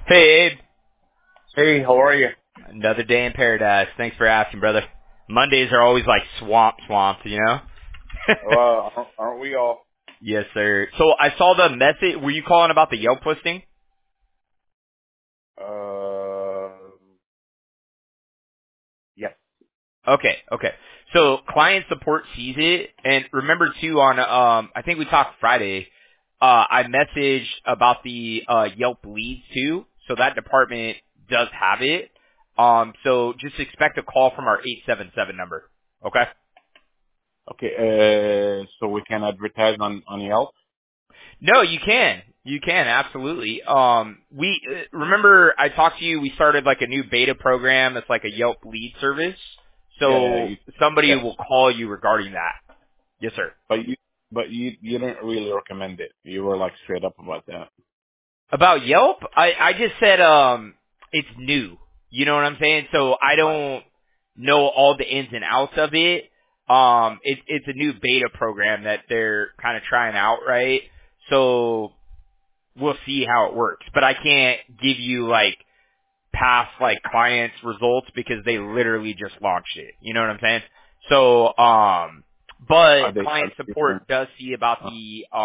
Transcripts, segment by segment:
Hey, Abe. Hey, how are you? Another day in paradise. Thanks for asking, brother. Mondays are always like swamped, you know? Well, aren't we all? Yes, sir. So I saw the message. Were you calling about the Yelp listing? Uh, yes. Okay. So client support sees it, and remember too on I think we talked Friday. I messaged about the Yelp leads too, so that department does have it. So just expect a call from our 877 number. Okay. Okay, so we can advertise on Yelp? No, you can. You can absolutely. We remember I talked to you. We started like a new beta program. It's like a Yelp lead service. Yeah, So somebody yes. will call you regarding that. Yes, sir. But you didn't really recommend it. You were like straight up about that. About Yelp, I just said it's new. You know what I'm saying? So I Right. don't know all the ins and outs of it. It's a new beta program that they're kind of trying out, right? So we'll see how it works. But I can't give you like past like clients results because they literally just launched it. You know what I'm saying? So Are but they? client Are they support does see about uh,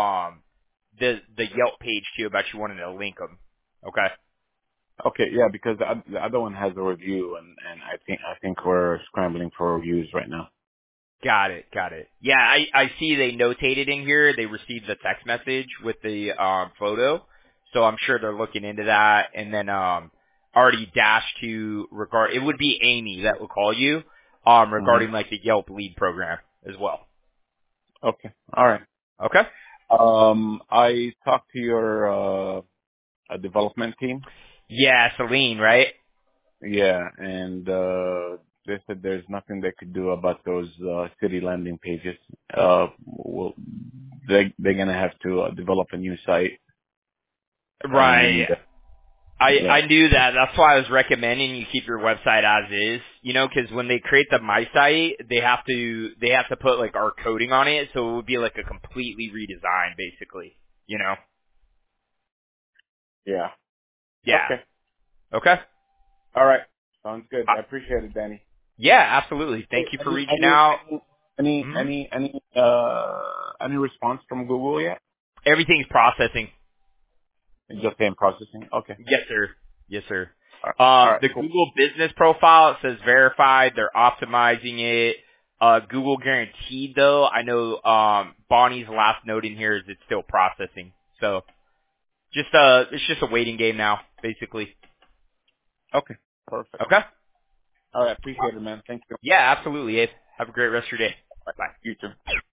the Yelp page too about you wanting to link them. Okay. okay, yeah, because the other one has a review, and I think we're scrambling for reviews right now. Got it. Yeah, I see they notated in here they received the text message with the photo. So I'm sure they're looking into that and then already dashed to regard it would be Amy that will call you hmm regarding like the Yelp lead program as well. Okay, all right. Okay? I talked to your development team. Yeah, Celine, right? Yeah, and they said there's nothing they could do about those city landing pages. Well, they're gonna have to develop a new site, Right. and I yeah, knew that. That's why I was recommending you keep your website as is. You know, because when they create the My Site, they have to put like our coding on it, so it would be like a completely redesign, basically. You know? yeah. Yeah. Okay, Okay. all right, sounds good. Uh, I appreciate it, Danny. yeah, absolutely. Hey, Thank you for any reaching any out. any hmm any any uh any response from Google yet? Everything's processing. Just in processing. Okay, Yes, sir. Yes, sir. all right, The cool. Google business profile it says verified. They're optimizing it. Google guaranteed though. I know Bonnie's last note in here is it's still processing. So it's just a waiting game now, basically. Okay, perfect. Okay. All right, appreciate it, man. Thank you. Yeah, absolutely. Abe. Have a great rest of your day. Bye. Bye. You too.